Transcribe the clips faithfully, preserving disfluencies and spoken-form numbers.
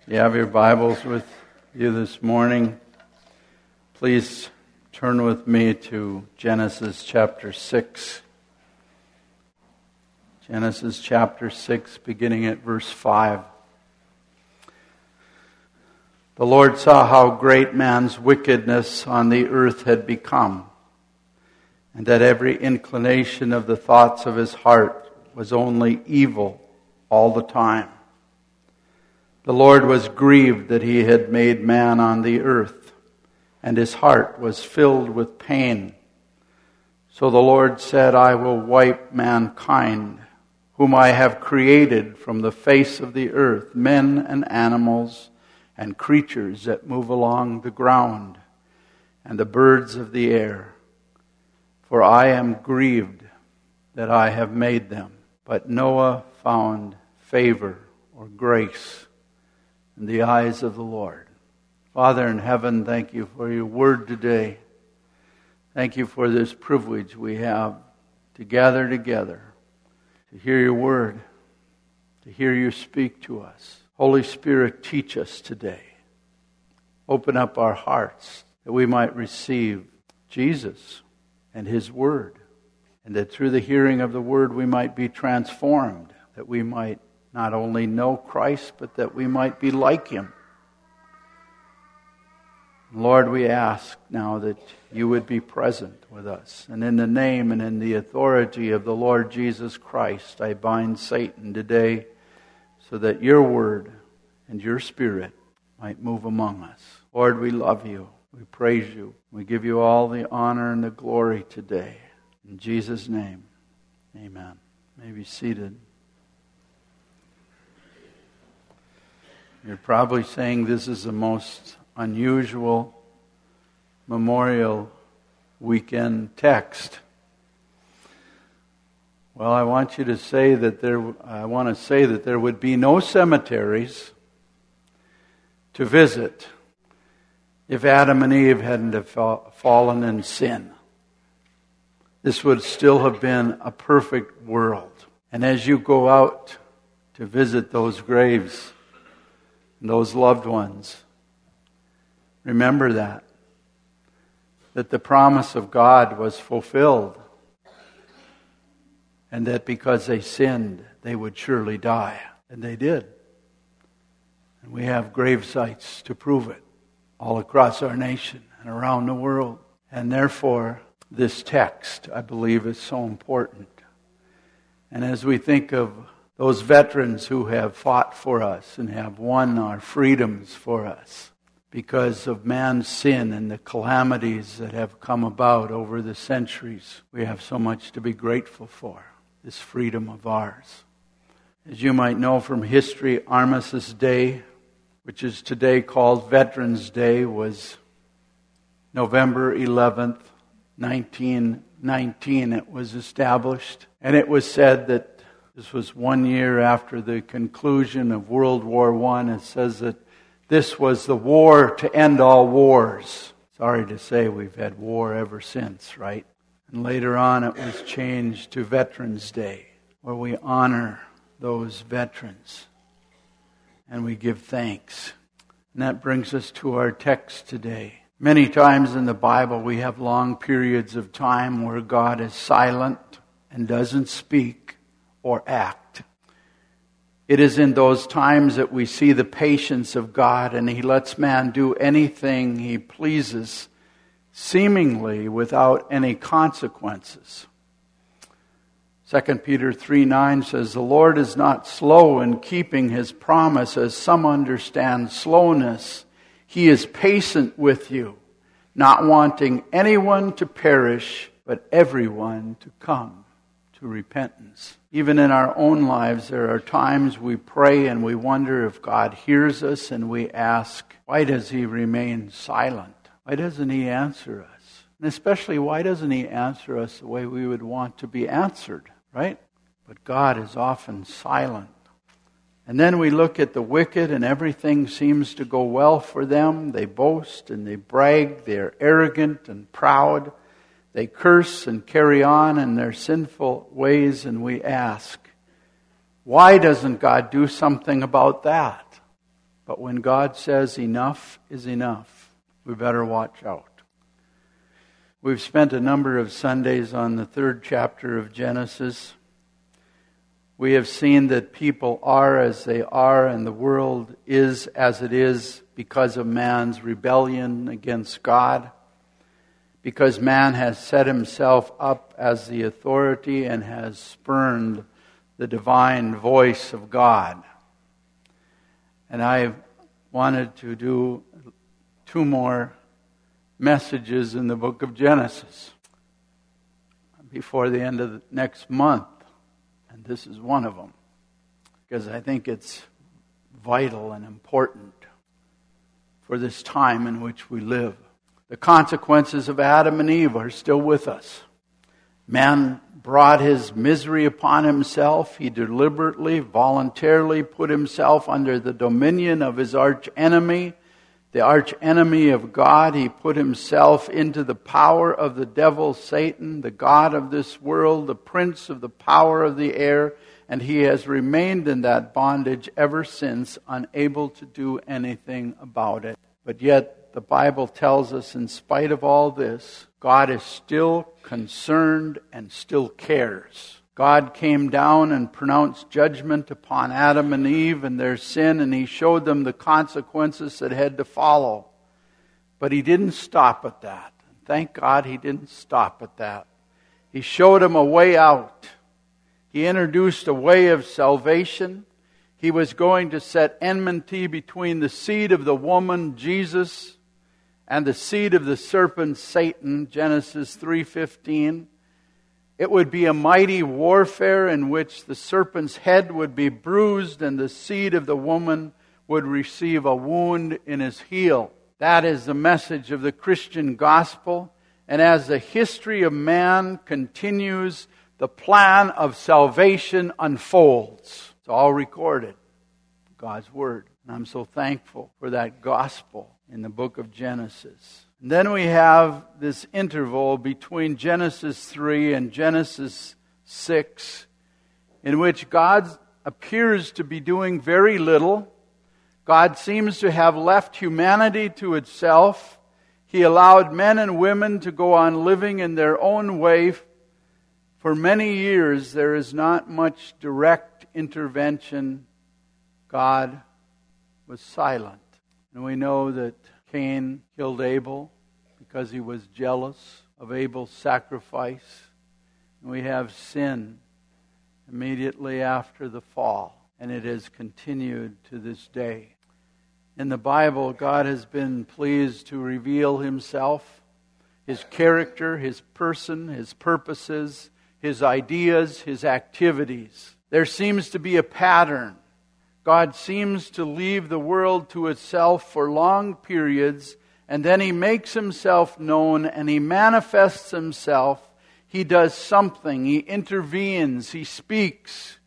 You have your Bibles with you this morning. Please turn with me to Genesis chapter six. Genesis chapter six, beginning at verse five. The Lord saw how great man's wickedness on the earth had become, and that every inclination of the thoughts of his heart was only evil all the time. The Lord was grieved that he had made man on the earth, and his heart was filled with pain. So the Lord said, I will wipe mankind, whom I have created from the face of the earth, men and animals and creatures that move along the ground, and the birds of the air. For I am grieved that I have made them. But Noah found favor or grace in the eyes of the Lord. Father in heaven, thank you for your word today. Thank you for this privilege we have to gather together, to hear your word, to hear you speak to us. Holy Spirit, teach us today. Open up our hearts that we might receive Jesus and his word, and that through the hearing of the word we might be transformed, that we might not only know Christ, but that we might be like him. Lord, we ask now that you would be present with us. And in the name and in the authority of the Lord Jesus Christ, I bind Satan today so that your word and your spirit might move among us. Lord, we love you. We praise you. We give you all the honor and the glory today. In Jesus' name, amen. You may be seated. You're probably saying this is the most unusual Memorial Weekend text. Well, I want you to say that there. I want to say that there would be no cemeteries to visit if Adam and Eve hadn't have fallen in sin. This would still have been a perfect world. And as you go out to visit those graves, those loved ones, remember that, that the promise of God was fulfilled, and that because they sinned, they would surely die. And they did. And we have grave sites to prove it all across our nation and around the world. And therefore, this text, I believe, is so important. And as we think of those veterans who have fought for us and have won our freedoms for us because of man's sin and the calamities that have come about over the centuries, we have so much to be grateful for, this freedom of ours. As you might know from history, Armistice Day, which is today called Veterans Day, was November eleventh, nineteen nineteen. It was established, and it was said that this was one year after the conclusion of World War One. It says that this was the war to end all wars. Sorry to say we've had war ever since, right? And later on it was changed to Veterans Day, where we honor those veterans and we give thanks. And that brings us to our text today. Many times in the Bible we have long periods of time where God is silent and doesn't speak or act. It is in those times that we see the patience of God, and he lets man do anything he pleases, seemingly without any consequences. Second Peter three nine says, the Lord is not slow in keeping his promise, as some understand slowness. He is patient with you, not wanting anyone to perish, but everyone to come to repentance. Even in our own lives, there are times we pray and we wonder if God hears us, and we ask, why does he remain silent? Why doesn't he answer us? And especially, why doesn't he answer us the way we would want to be answered, right? But God is often silent. And then we look at the wicked, and everything seems to go well for them. They boast and they brag. They're arrogant and proud. They curse and carry on in their sinful ways, and we ask, why doesn't God do something about that? But when God says enough is enough, we better watch out. We've spent a number of Sundays on the third chapter of Genesis. We have seen that people are as they are and the world is as it is because of man's rebellion against God, because man has set himself up as the authority and has spurned the divine voice of God. And I wanted to do two more messages in the book of Genesis before the end of the next month. And this is one of them, because I think it's vital and important for this time in which we live. The consequences of Adam and Eve are still with us. Man brought his misery upon himself. He deliberately, voluntarily put himself under the dominion of his archenemy, the archenemy of God. He put himself into the power of the devil, Satan, the god of this world, the prince of the power of the air, and he has remained in that bondage ever since, unable to do anything about it. But yet, the Bible tells us, in spite of all this, God is still concerned and still cares. God came down and pronounced judgment upon Adam and Eve and their sin, and He showed them the consequences that had to follow. But He didn't stop at that. Thank God He didn't stop at that. He showed them a way out. He introduced a way of salvation. He was going to set enmity between the seed of the woman, Jesus, and the seed of the serpent, Satan, Genesis three fifteen. It would be a mighty warfare in which the serpent's head would be bruised and the seed of the woman would receive a wound in his heel. That is the message of the Christian gospel. And as the history of man continues, the plan of salvation unfolds. It's all recorded. God's Word. And I'm so thankful for that gospel in the book of Genesis. And then we have this interval between Genesis three and Genesis six, in which God appears to be doing very little. God seems to have left humanity to itself. He allowed men and women to go on living in their own way. For many years, there is not much direct intervention. God was silent. And we know that Cain killed Abel because he was jealous of Abel's sacrifice. And we have sin immediately after the fall. And it has continued to this day. In the Bible, God has been pleased to reveal Himself, His character, His person, His purposes, His ideas, His activities. There seems to be a pattern. God seems to leave the world to itself for long periods, and then He makes Himself known and He manifests Himself. He does something. He intervenes. He speaks.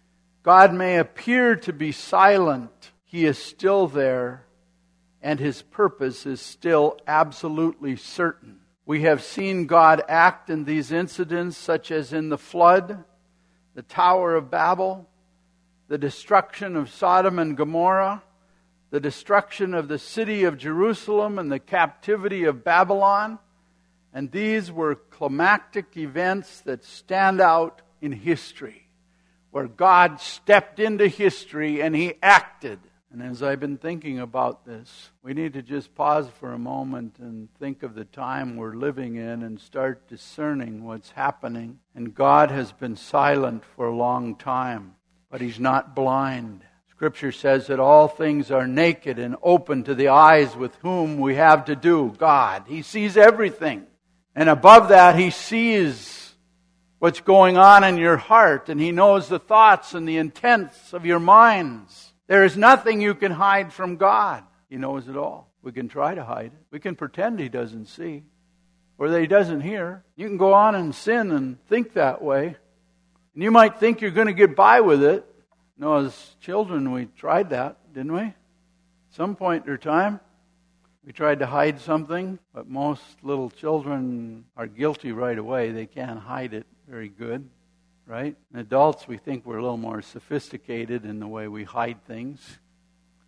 God may appear to be silent. He is still there, and His purpose is still absolutely certain. We have seen God act in these incidents, such as in the flood, the Tower of Babel, the destruction of Sodom and Gomorrah, the destruction of the city of Jerusalem and the captivity of Babylon. And these were climactic events that stand out in history, where God stepped into history and He acted. And as I've been thinking about this, we need to just pause for a moment and think of the time we're living in and start discerning what's happening. And God has been silent for a long time, but He's not blind. Scripture says that all things are naked and open to the eyes with whom we have to do, God. He sees everything. And above that, He sees what's going on in your heart, and He knows the thoughts and the intents of your minds. There is nothing you can hide from God. He knows it all. We can try to hide it. We can pretend He doesn't see, or that He doesn't hear. You can go on and sin and think that way. And you might think you're going to get by with it. No, as children, we tried that, didn't we? At some point in our time, we tried to hide something, but most little children are guilty right away. They can't hide it very good, right? And adults, we think we're a little more sophisticated in the way we hide things.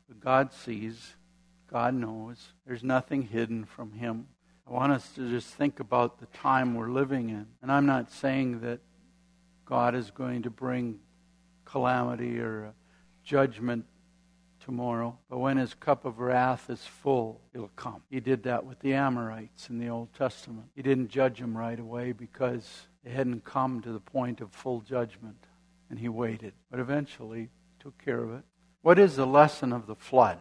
But God sees. God knows. There's nothing hidden from Him. I want us to just think about the time we're living in. And I'm not saying that God is going to bring calamity or judgment tomorrow. But when His cup of wrath is full, He'll come. He did that with the Amorites in the Old Testament. He didn't judge them right away because they hadn't come to the point of full judgment. And He waited. But eventually took care of it. What is the lesson of the flood?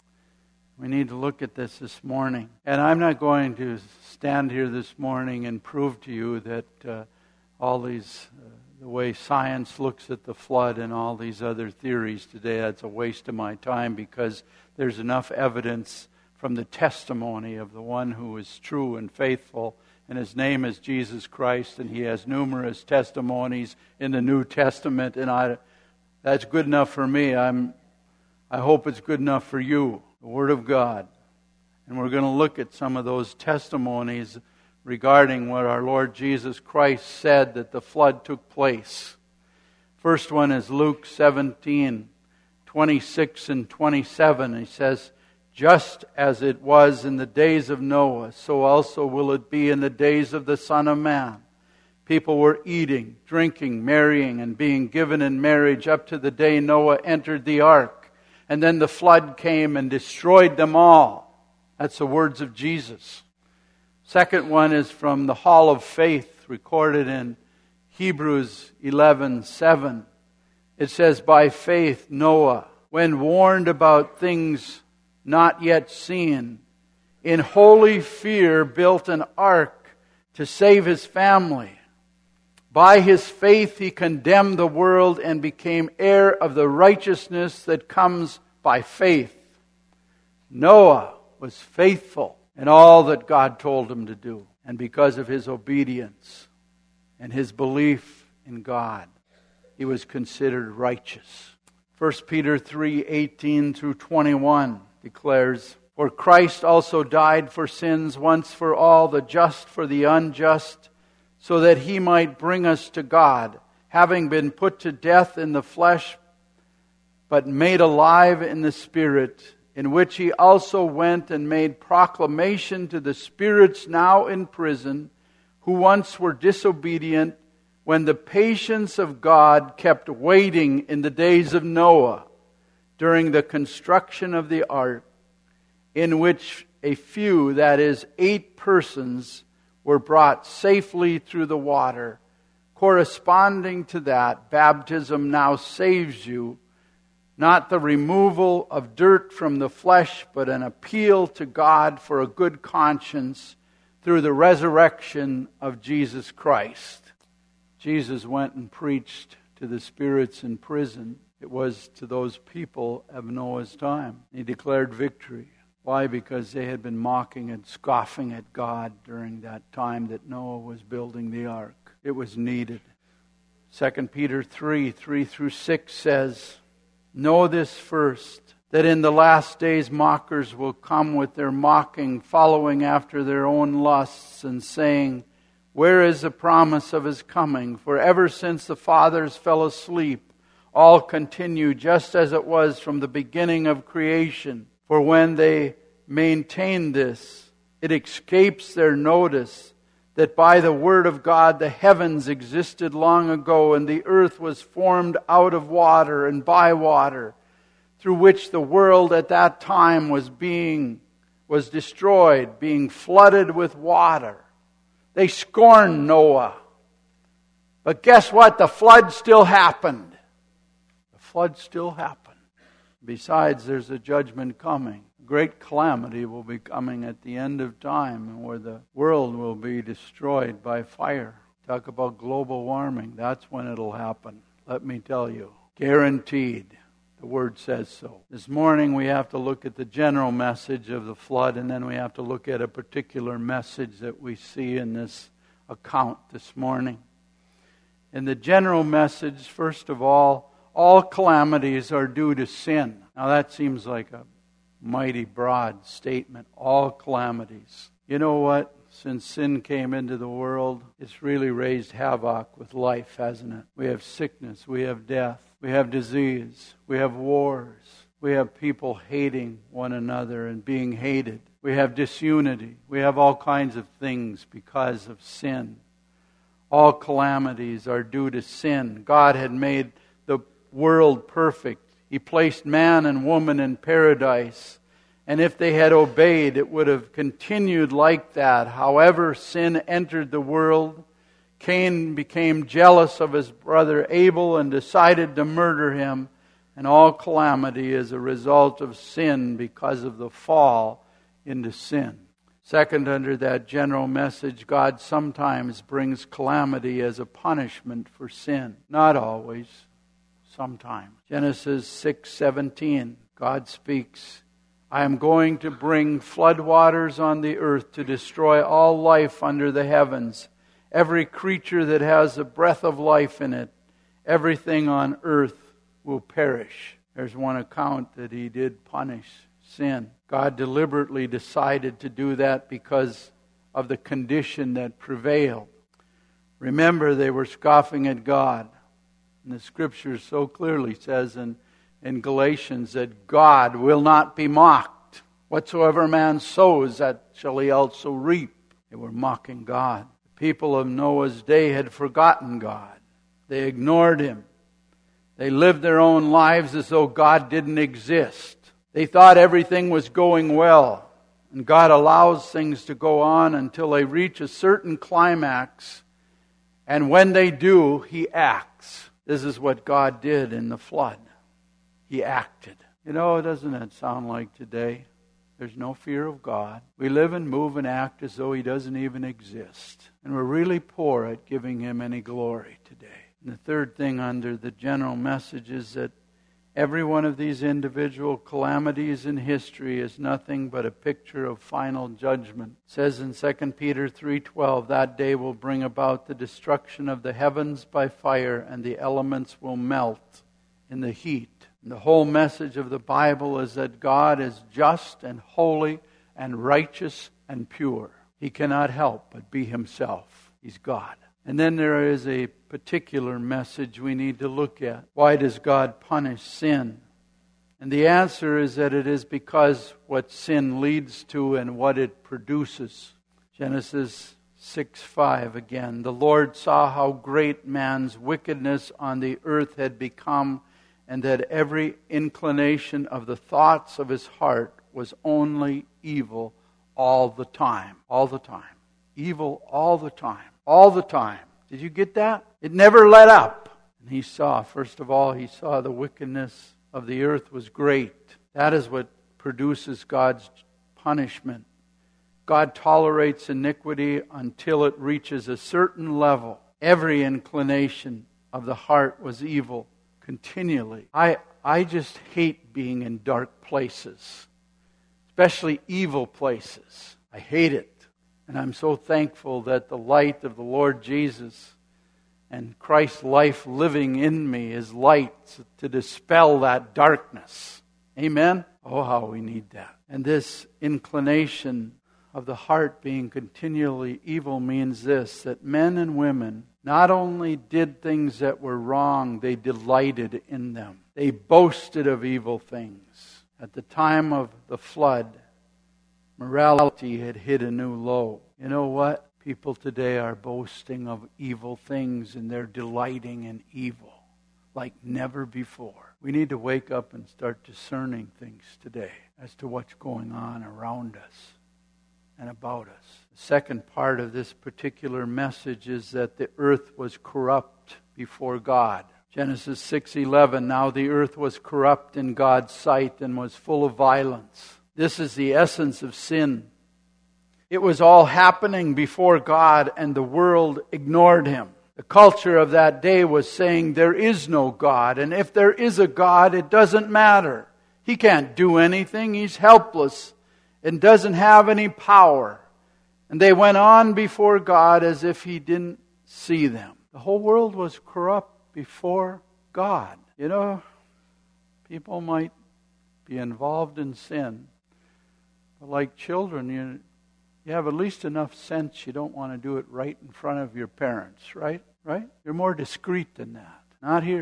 We need to look at this this morning. And I'm not going to stand here this morning and prove to you that uh, all these, uh, the way science looks at the flood and all these other theories today, that's a waste of my time, because there's enough evidence from the testimony of the one who is true and faithful, and His name is Jesus Christ, and He has numerous testimonies in the New Testament, and I, that's good enough for me. I'm, I hope it's good enough for you. The Word of God. And we're going to look at some of those testimonies regarding what our Lord Jesus Christ said that the flood took place. First one is Luke seventeen, twenty-six and twenty-seven. He says, "Just as it was in the days of Noah, so also will it be in the days of the Son of Man. People were eating, drinking, marrying, and being given in marriage up to the day Noah entered the ark. And then the flood came and destroyed them all." That's the words of Jesus. Second one is from the Hall of Faith, recorded in Hebrews eleven seven. It says, "By faith Noah, when warned about things not yet seen, in holy fear built an ark to save his family. By his faith he condemned the world and became heir of the righteousness that comes by faith." Noah was faithful in all that God told him to do. And because of his obedience and his belief in God, he was considered righteous. First Peter three eighteen through twenty-one declares, "For Christ also died for sins once for all, the just for the unjust, so that He might bring us to God, having been put to death in the flesh, but made alive in the Spirit, in which He also went and made proclamation to the spirits now in prison, who once were disobedient, when the patience of God kept waiting in the days of Noah, during the construction of the ark, in which a few, that is, eight persons, were brought safely through the water. Corresponding to that, baptism now saves you, not the removal of dirt from the flesh, but an appeal to God for a good conscience through the resurrection of Jesus Christ." Jesus went and preached to the spirits in prison. It was to those people of Noah's time. He declared victory. Why? Because they had been mocking and scoffing at God during that time that Noah was building the ark. It was needed. Second Peter three, three through six says, "Know this first, that in the last days mockers will come with their mocking, following after their own lusts, and saying, 'Where is the promise of His coming? For ever since the fathers fell asleep, all continue just as it was from the beginning of creation. For when they maintain this, it escapes their notice that by the word of God the heavens existed long ago, and the earth was formed out of water and by water, through which the world at that time was being was destroyed, being flooded with water.' They scorned Noah. But guess what? The flood still happened. The flood still happened. Besides, there's a judgment coming. Great calamity will be coming at the end of time, where the world will be destroyed by fire. Talk about global warming. That's when it'll happen. Let me tell you. Guaranteed. The Word says so. This morning we have to look at the general message of the flood, and then we have to look at a particular message that we see in this account this morning. In the general message, first of all, all calamities are due to sin. Now that seems like a mighty broad statement. All calamities. You know what? Since sin came into the world, it's really raised havoc with life, hasn't it? We have sickness, we have death, we have disease, we have wars, We have people hating one another and being hated. We have disunity. We have all kinds of things because of sin. All calamities are due to sin. God had made the world perfect. He placed man and woman in paradise. And if they had obeyed, it would have continued like that. However, sin entered the world. Cain became jealous of his brother Abel and decided to murder him. And all calamity is a result of sin because of the fall into sin. Second, under that general message, God sometimes brings calamity as a punishment for sin. Not always, sometimes. Genesis six seventeen, God speaks, I am going to bring floodwaters on the earth to destroy all life under the heavens. Every creature that has a breath of life in it, everything on earth will perish. There's one account that He did punish sin. God deliberately decided to do that because of the condition that prevailed. Remember, they were scoffing at God. And the Scripture so clearly says in, in Galatians that God will not be mocked. Whatsoever man sows, that shall he also reap. They were mocking God. The people of Noah's day had forgotten God. They ignored Him. They lived their own lives as though God didn't exist. They thought everything was going well. And God allows things to go on until they reach a certain climax. And when they do, He acts. This is what God did in the flood. He acted. You know, doesn't that sound like today? There's no fear of God. We live and move and act as though He doesn't even exist. And we're really poor at giving Him any glory today. And the third thing under the general message is that every one of these individual calamities in history is nothing but a picture of final judgment. It says in Second Peter three twelve, that day will bring about the destruction of the heavens by fire, and the elements will melt in the heat. And the whole message of the Bible is that God is just and holy and righteous and pure. He cannot help but be Himself. He's God. And then there is a particular message we need to look at. Why does God punish sin? And the answer is that it is because what sin leads to and what it produces. Genesis six five again. The Lord saw how great man's wickedness on the earth had become, and that every inclination of the thoughts of his heart was only evil all the time. All the time. Evil all the time. All the time. Did you get that? It never let up. And he saw, first of all, he saw the wickedness of the earth was great. That is what produces God's punishment. God tolerates iniquity until it reaches a certain level. Every inclination of the heart was evil continually. I, I just hate being in dark places, especially evil places. I hate it. And I'm so thankful that the light of the Lord Jesus and Christ's life living in me is light to dispel that darkness. Amen? Oh, how we need that. And this inclination of the heart being continually evil means this, that men and women not only did things that were wrong, they delighted in them. They boasted of evil things. At the time of the flood, morality had hit a new low. You know what? People today are boasting of evil things and they're delighting in evil like never before. We need to wake up and start discerning things today as to what's going on around us and about us. The second part of this particular message is that the earth was corrupt before God. Genesis six eleven, now the earth was corrupt in God's sight and was full of violence. This is the essence of sin. It was all happening before God and the world ignored Him. The culture of that day was saying there is no God, and if there is a God, it doesn't matter. He can't do anything. He's helpless and doesn't have any power. And they went on before God as if He didn't see them. The whole world was corrupt before God. You know, people might be involved in sin. But like children, you, you have at least enough sense you don't want to do it right in front of your parents, right? Right? You're more discreet than that. Not here.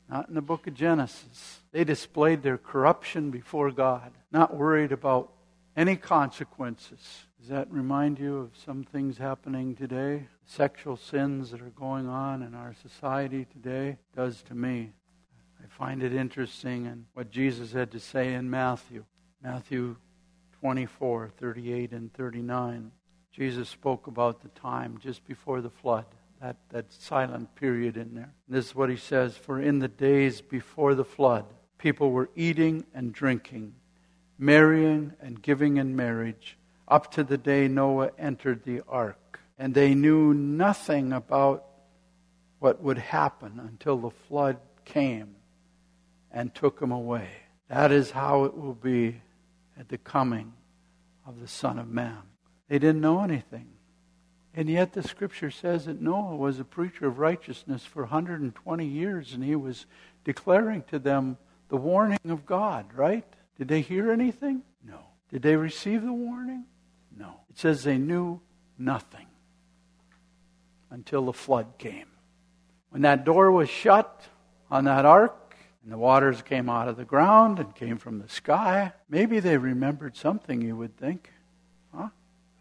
Not in the book of Genesis. They displayed their corruption before God, not worried about any consequences. Does that remind you of some things happening today? Sexual sins that are going on in our society today? It does to me. I find it interesting in what Jesus had to say in Matthew. Matthew twenty-four, thirty-eight and thirty-nine. Jesus spoke about the time just before the flood. That, that silent period in there. This is what he says, "For in the days before the flood, people were eating and drinking, marrying and giving in marriage, up to the day Noah entered the ark. And they knew nothing about what would happen until the flood came and took them away. That is how it will be at the coming of the Son of Man." They didn't know anything. And yet the Scripture says that Noah was a preacher of righteousness for one hundred twenty years, and he was declaring to them the warning of God, right? Did they hear anything? No. Did they receive the warning? No. It says they knew nothing until the flood came. When that door was shut on that ark, and the waters came out of the ground and came from the sky, maybe they remembered something, you would think. Huh?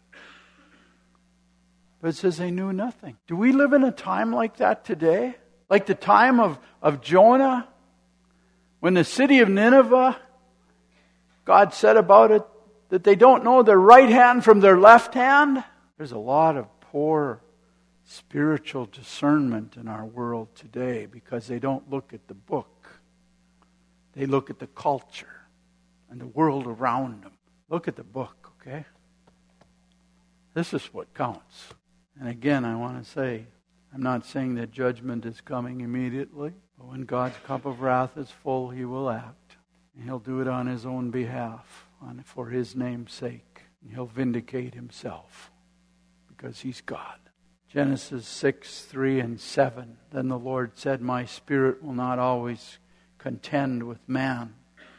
But it says they knew nothing. Do we live in a time like that today? Like the time of, of Jonah? When the city of Nineveh, God said about it that they don't know their right hand from their left hand? There's a lot of poor spiritual discernment in our world today because they don't look at the book. They look at the culture and the world around them. Look at the book, okay? This is what counts. And again, I want to say, I'm not saying that judgment is coming immediately, but when God's cup of wrath is full, He will act. And He'll do it on His own behalf, on, for His name's sake. And He'll vindicate Himself because He's God. Genesis six, three and seven. Then the Lord said, "My spirit will not always contend with man,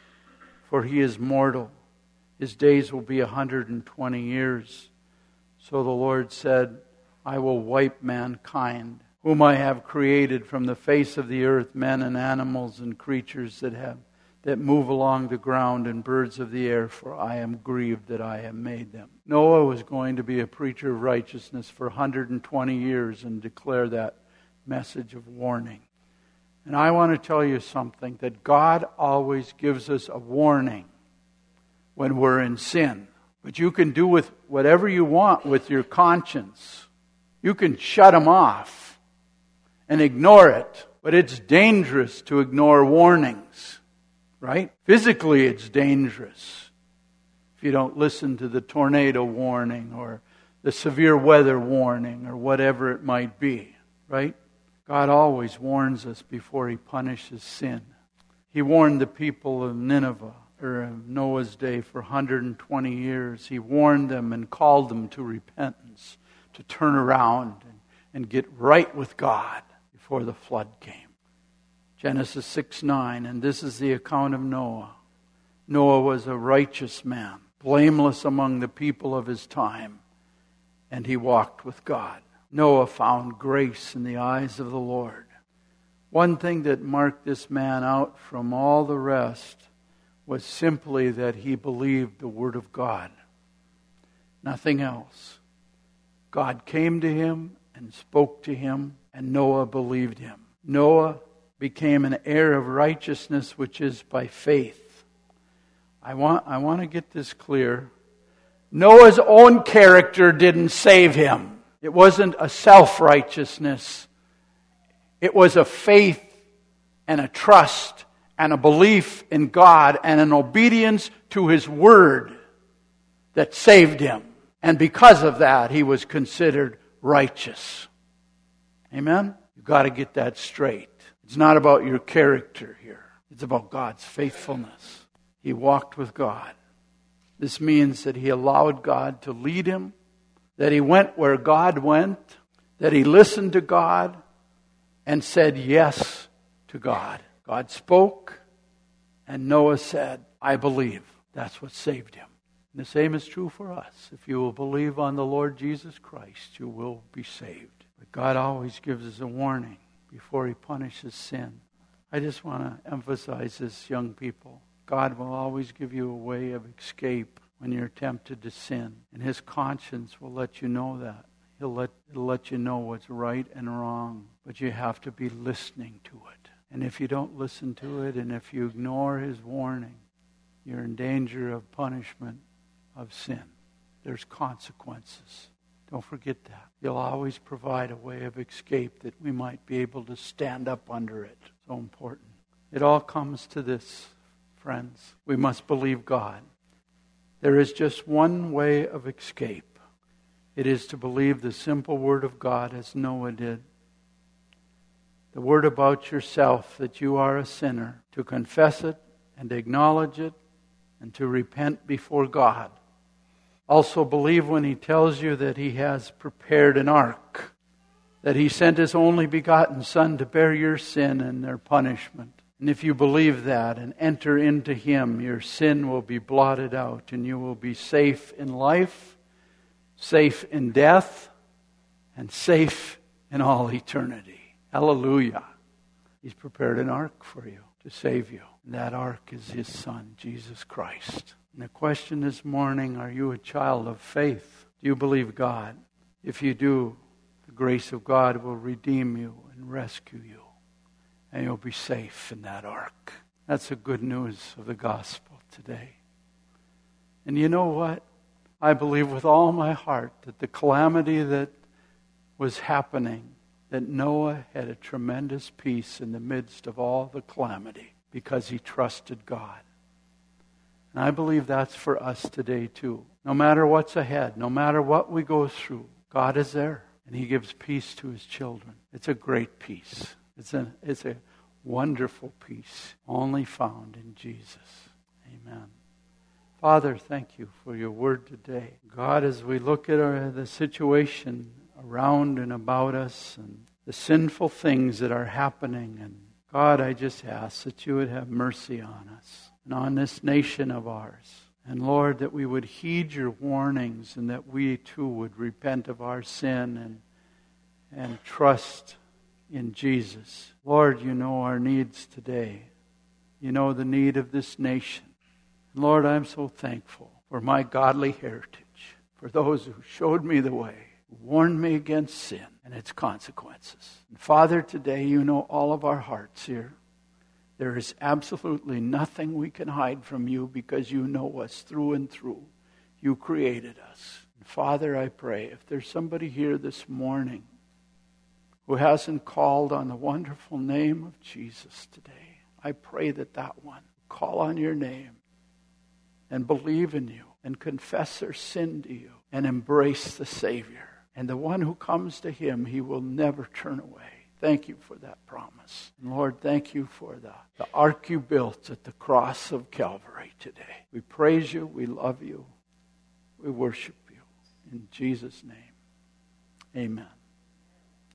for he is mortal. His days will be a hundred and twenty years. So the Lord said, I will wipe mankind, whom I have created from the face of the earth, men and animals and creatures that have that move along the ground and birds of the air, for I am grieved that I have made them." Noah was going to be a preacher of righteousness for one hundred twenty years and declare that message of warning. And I want to tell you something, that God always gives us a warning when we're in sin. But you can do with whatever you want with your conscience. You can shut Him off and ignore it. But it's dangerous to ignore warnings. Right? Physically, it's dangerous if you don't listen to the tornado warning or the severe weather warning or whatever it might be. Right? God always warns us before He punishes sin. He warned the people of Nineveh, or of Noah's day, for one hundred twenty years. He warned them and called them to repentance, to turn around and, and get right with God before the flood came. Genesis six nine, and this is the account of Noah. Noah was a righteous man, blameless among the people of his time, and he walked with God. Noah found grace in the eyes of the Lord. One thing that marked this man out from all the rest was simply that he believed the Word of God. Nothing else. God came to him and spoke to him, and Noah believed him. Noah became an heir of righteousness, which is by faith. I want, I want to get this clear. Noah's own character didn't save him. It wasn't a self-righteousness. It was a faith and a trust and a belief in God and an obedience to His Word that saved him. And because of that, he was considered righteous. Amen? You've got to get that straight. It's not about your character here. It's about God's faithfulness. He walked with God. This means that he allowed God to lead him, that he went where God went, that he listened to God and said yes to God. God spoke, and Noah said, I believe. That's what saved him. And the same is true for us. If you will believe on the Lord Jesus Christ, you will be saved. But God always gives us a warning before He punishes sin. I just want to emphasize this, young people. God will always give you a way of escape when you're tempted to sin. And His conscience will let you know that. He'll let, it'll let you know what's right and wrong. But you have to be listening to it. And if you don't listen to it, and if you ignore His warning, you're in danger of punishment of sin. There's consequences. Don't forget that. He'll always provide a way of escape that we might be able to stand up under it. So important. It all comes to this, friends. We must believe God. There is just one way of escape. It is to believe the simple word of God as Noah did. The word about yourself, that you are a sinner, to confess it and acknowledge it and to repent before God. Also believe when He tells you that He has prepared an ark, that He sent His only begotten Son to bear your sin and their punishment. And if you believe that and enter into Him, your sin will be blotted out and you will be safe in life, safe in death, and safe in all eternity. Hallelujah. He's prepared an ark for you to save you. And that ark is His Son, Jesus Christ. And the question this morning, are you a child of faith? Do you believe God? If you do, the grace of God will redeem you and rescue you. And you'll be safe in that ark. That's the good news of the gospel today. And you know what? I believe with all my heart that the calamity that was happening, that Noah had a tremendous peace in the midst of all the calamity because he trusted God. And I believe that's for us today too. No matter what's ahead, no matter what we go through, God is there and He gives peace to His children. It's a great peace. It's a, it's a wonderful peace only found in Jesus. Amen. Father, thank You for Your word today. God, as we look at our, the situation around and about us and the sinful things that are happening, and God, I just ask that You would have mercy on us and on this nation of ours. And Lord, that we would heed Your warnings and that we too would repent of our sin and and trust in Jesus. Lord, You know our needs today. You know the need of this nation. Lord, I'm so thankful for my godly heritage, for those who showed me the way, warned me against sin and its consequences. And Father, today You know all of our hearts here. There is absolutely nothing we can hide from You because You know us through and through. You created us. And Father, I pray if there's somebody here this morning who hasn't called on the wonderful name of Jesus today, I pray that that one call on Your name and believe in You and confess their sin to You and embrace the Savior. And the one who comes to Him, He will never turn away. Thank You for that promise. And Lord, thank You for the, the ark You built at the cross of Calvary today. We praise You. We love You. We worship You. In Jesus' name, amen.